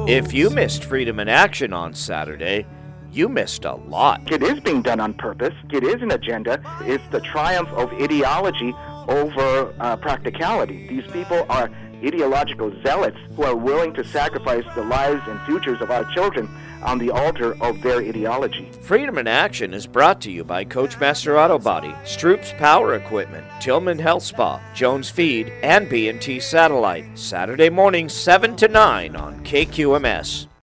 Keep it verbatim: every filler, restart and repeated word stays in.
If you missed Freedom in Action on Saturday, you missed a lot. It is being done on purpose. It is an agenda. It's the triumph of ideology over uh, practicality. These people are ideological zealots who are willing to sacrifice the lives and futures of our children on the altar of their ideology. Freedom in Action is brought to you by Coachmaster Auto Body, Stroop's Power Equipment, Tillman Health Spa, Jones Feed, and B and T Satellite. Saturday mornings seven to nine on K Q M S.